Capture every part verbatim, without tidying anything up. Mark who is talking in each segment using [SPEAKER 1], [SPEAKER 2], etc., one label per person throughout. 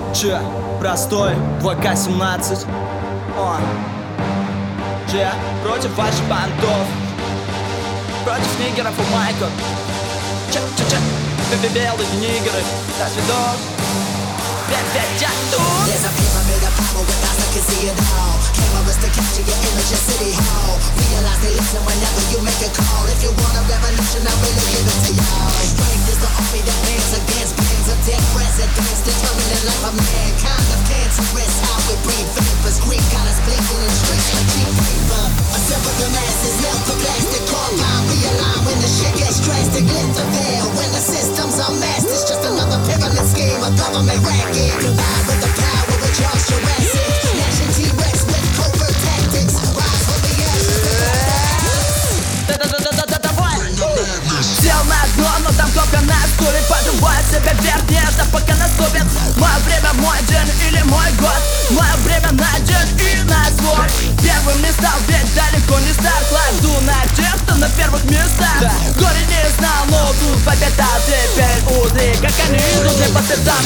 [SPEAKER 1] Че, простой, два ка семнадцать. О. Че, против ваших бандов, против нигеров и майков. Че, че, че, белые нигеры, до свидос. Опять я тут.
[SPEAKER 2] There's a pyramid of power with eyes that can see it all. Cameras to capture your image in City Hall. Realize they listen whenever you make a call. If you want a revolution, I really give it to y'all. Strength is the army that bands against bands of dead presidents, determining the life of mankind. Of cancerous, how we breathe vapors. Greek got us blinking in streets like cheap paper. Assemble the masses, melt the plastic compound. Realign when the shit gets drastic. Lift the veil when the system's unmasked. It's just another pyramid scheme, a government racket. Combined with the power of Charles Jurassic. Gnashing T-Rex with covert tactics. Rise from the ashes.
[SPEAKER 1] Да-да-да-да-да-давай! Сел на дно, но там кнопка на стуле. Подрубай себя вверх, нежно пока наступит мое время, мой день или мой год. Мое время на день и на свой. Первым не стал, ведь далеко не стар. Кладу на тех, кто на первых местах. Горе не знал, но тут победа. Теперь узы, как они идут мне по пятам.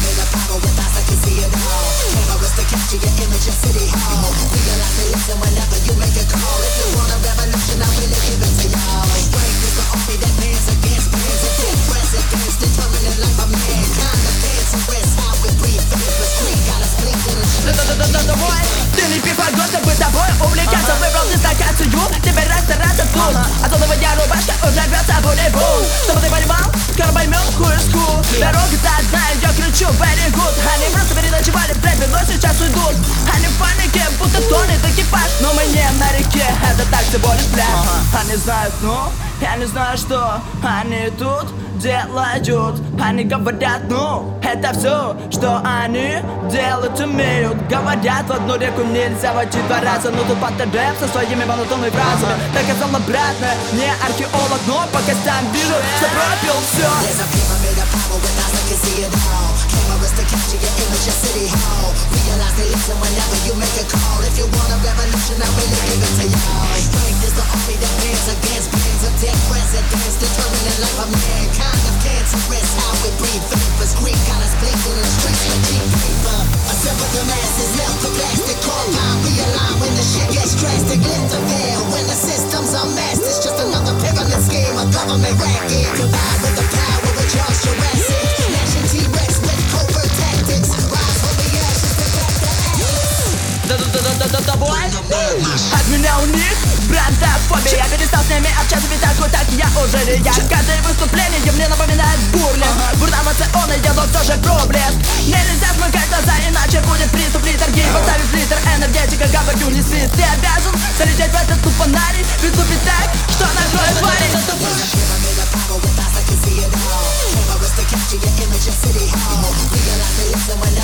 [SPEAKER 2] With eyes that can see it all. Cameras to capture your image in City Hall. Realize they listen whenever you make a call. If you want a revolution, I really give it to y'all. Strength is the army that bands against bands of dead presidents, determining the life of mankind. The cancerous, how we breathe vapors. Greek got us blinking in streets.
[SPEAKER 1] Да-да-да-да-давай! Ты не пифагон, чтобы тобой увлекаться. Выбрал дислокацию, теперь расстараться тут. А то твоя рубашка уже рвется в улибу. Чтобы ты понимал, скоро поймем, who is cool. Дорога-то одна, я кричу very good. Они просто переночевали в рэпе, но сейчас уйдут. Они в панике, будто тонет экипаж. Но мы не на реке, это так всего лишь пляж. Они знают, ну, я не знаю, что они тут делают. Они говорят, ну, это все, что они делать умеют. Говорят, в одну реку нельзя войти два раза. Но тут рэп со своими монотонными фразами. Доказал обратно, не археолог, но по костям вижу, что пропил все.
[SPEAKER 2] There's a pyramid of power with eyes that can see it all. Cameras to capture your image in City Hall. Realize they listen whenever you make a call. If you want a revolution, I really give it to y'all. Strength is the army that bands against bands of dead presidents, determining the life of mankind. Of cancerous, how we breathe vapors. Greek got us blinking in streets like cheap paper. Assemble the masses, melt the plastic compound. Realign when the shit gets drastic. Lift the veil when the system's unmasked. It's just another pyramid scheme, a government racket. Combined with the power of Charles Jurassic. Gnashing T-Rex with covert tactics. Rise from the ashes to back the ashes.
[SPEAKER 1] Да-да-да-да-да-давай! От меня у них брендофобия. Я перестал с ними общаться, ведь такой, так я уже не я. Каждое выступление мне напоминает бурлинг. Бурна эмоциональная, но все же проблеск. Нельзя смыкать глаза, иначе будет приступ литургии. Поставив литр энергетика, говорю, не спит. Ты обязан залететь в этот тупонарий. Выступить так, что накроет парень.
[SPEAKER 2] Cameras to capture your image in City Hall. Realize they listen whenever